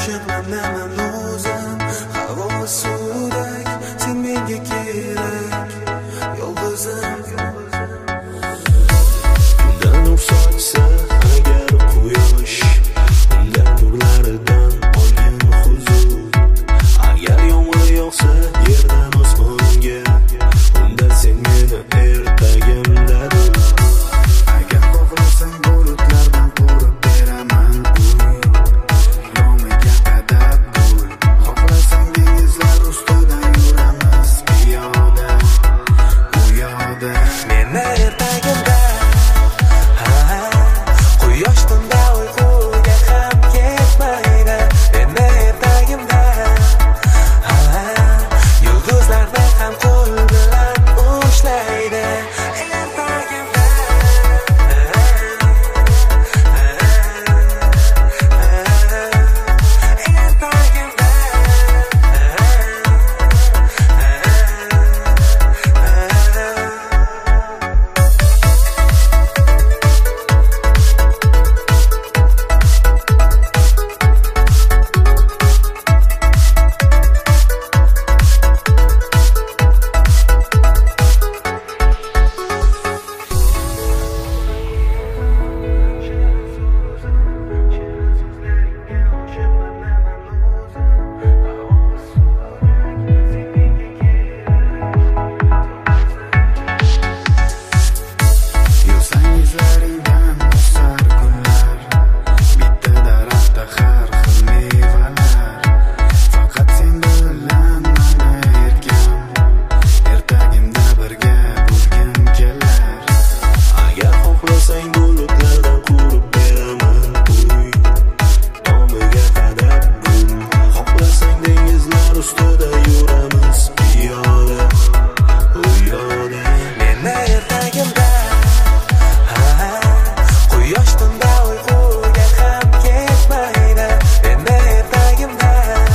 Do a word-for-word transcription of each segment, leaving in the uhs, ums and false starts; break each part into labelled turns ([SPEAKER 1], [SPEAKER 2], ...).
[SPEAKER 1] Oshaqlanaman o'zim havo suvdek, sen menga kerak yolg'izim. Kundan nur sochsa agar quyosh, unda nurlaridan olgin huzur. Agar yomg'ir yog'sa yerdan osmonga, unda sen meni ertagimdadir.
[SPEAKER 2] Agar xohlasang bulutlardan qurib beraman uy, yomiga qadab gul. Xohlasang dengizlar ustidan yuramiz piyoda, u yoqda.
[SPEAKER 1] Meni ertagimda quyosh tunda uyquga ham ketmaydi. Meni ertagimda yulduzlarni ham qo'l bilan ushlaydi. Ertagimda
[SPEAKER 2] Yursang izlaringdan o'sar gullar, bitta daraxtda har xil mevalar. Faqat sen bilan mana erkam, ertagimda birga bo'lgim kelar.
[SPEAKER 1] agar xohlasang bulutlardan qurib beraman uy, tomiga qadab gul. Xohlasang dengizlar ustida yuramiz piyoda, u yoqda. Meni ertagimda quyosh tunda uyquga ham ketmaydi. Meni ertagimda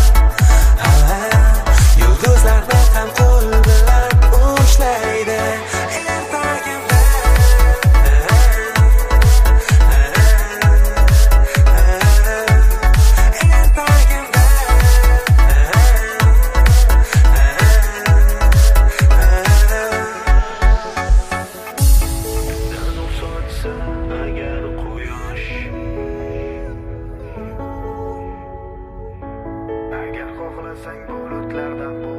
[SPEAKER 1] yulduzlarni ham qo'l bilan ushlaydi. Ertagimda nur sochsa agar quyosh,
[SPEAKER 2] Agar xohlasang bulutlardan